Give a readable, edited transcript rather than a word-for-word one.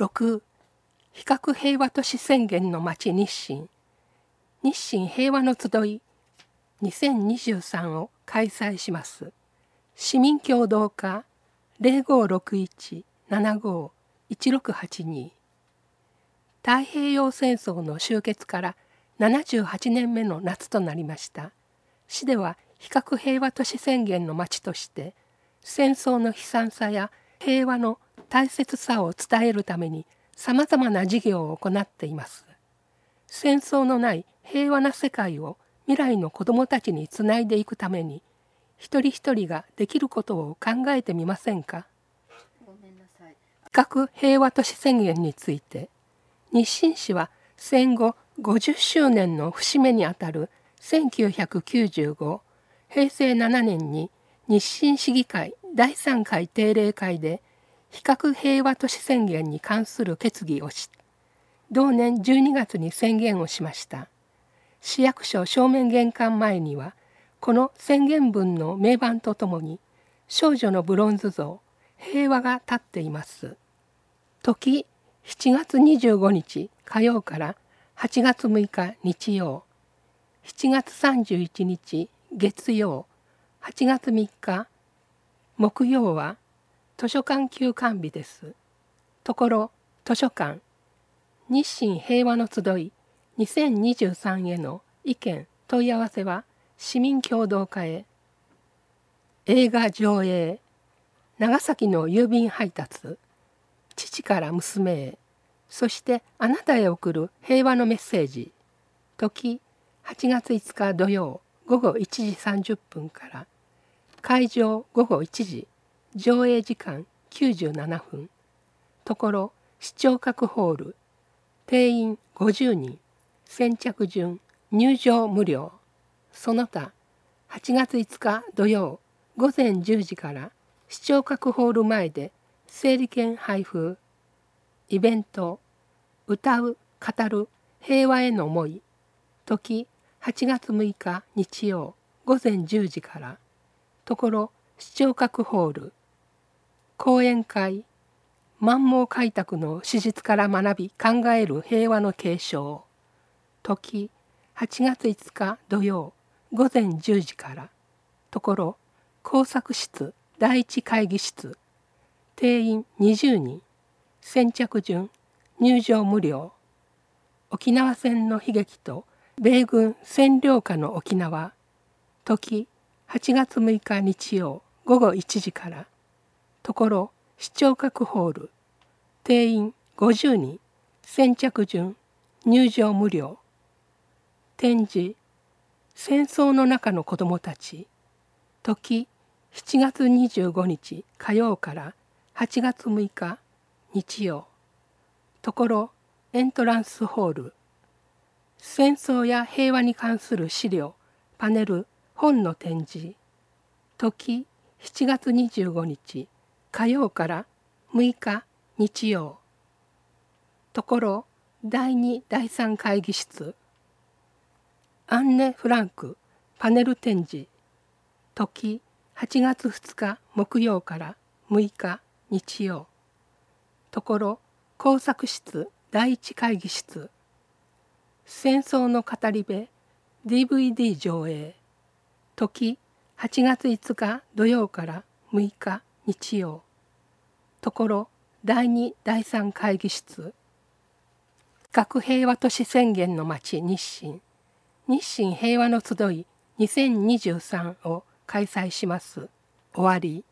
6. 非核平和都市宣言の町日清平和の集い2023を開催します。市民協働課0561-75-1682。太平洋戦争の終結から78年目の夏となりました。市では非核平和都市宣言の町として戦争の悲惨さや平和の大切さを伝えるためにさまざまな事業を行っています。戦争のない平和な世界を未来の子どもたちにつないでいくために一人一人ができることを考えてみませんか。非核平和都市宣言について日清市は戦後50周年の節目にあたる1995平成7年に日清市議会第3回定例会で非核平和都市宣言に関する決議をし、同年12月に宣言をしました。市役所正面玄関前にはこの宣言文の銘板とともに少女のブロンズ像平和が立っています。時7月25日火曜から8月6日日曜、7月31日月曜、8月3日木曜は図書館休館日です。ところ図書館日清平和の集い2023への意見問い合わせは市民協働課へ。映画上映長崎の郵便配達父から娘へ、そしてあなたへ送る平和のメッセージ。時8月5日土曜午後1時30分から。会場午後1時、上映時間97分。ところ視聴覚ホール。定員50人。先着順。入場無料。その他8月5日土曜午前10時から視聴覚ホール前で整理券配布。イベント歌う語る平和への思い。時8月6日日曜午前10時から。ところ視聴覚ホール。講演会満蒙開拓の史実から学び考える平和の継承。時8月5日土曜午前10時から。ところ工作室第一会議室。定員20人。先着順。入場無料。沖縄戦の悲劇と米軍占領下の沖縄。時8月6日日曜午後1時から。ところ視聴覚ホール。定員50人。先着順。入場無料。展示戦争の中の子どもたち。時7月25日火曜から8月6日日曜。ところエントランスホール。戦争や平和に関する資料、パネル、本の展示。時7月25日火曜から6日日曜。ところ第2第3会議室。アンネ・フランクパネル展示。時8月2日木曜から6日日曜。ところ工作室第一会議室。戦争の語り部 DVD 上映。時8月5日土曜から6日日曜。ところ第2第3会議室。非核平和都市宣言の町日清平和の集い2023を開催します。終わり。